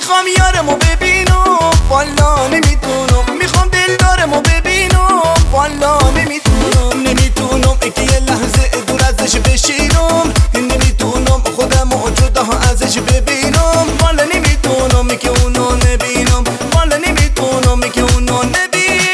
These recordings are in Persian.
میخوام یارمو ببینم والا نمیتونم، میخوام دلدارمو ببینم والا نمیتونم که یه لحظه دور ازش بشینم، نمیتونم خودمو جدا ازش ببینم والا نمیتونم که اونو نبینم، والا نمیتونم که اونو نبینم.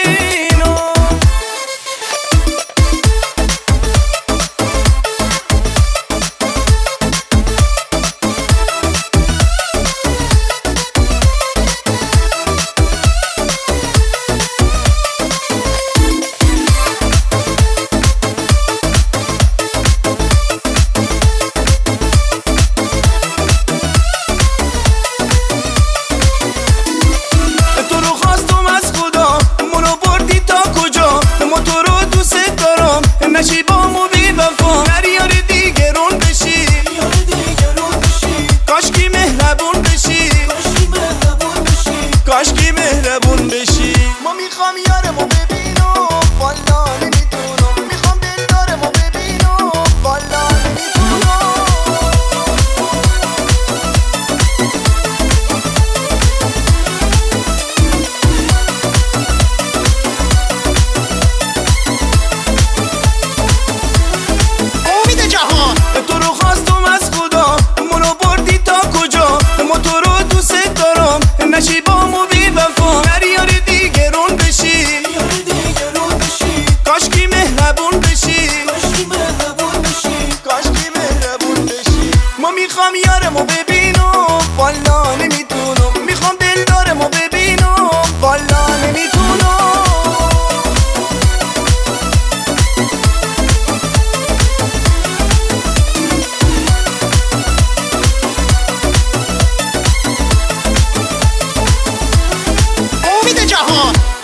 نشیبامو بی وفا هر یار دیگرون بشی، کاشکی مهربون بشی، کاشکی مهربون بشی. ما میخوام یارمو ببینم والا نمیتونم، میخوام دلدارمو ببینم والا نمیتونم. تو رو خواستم از خدا منو بردی تا کجا، ما تو رو دوست دارم نشیبامو بی وفا هر یار دیگرون بشی، کاشکی مهربون بشی، کاشکی مهربون بشی. ما میخوام یارمو ببینم والا نمیتونم، میخوام دلدارمو ببینم والا نمیتونم. جهان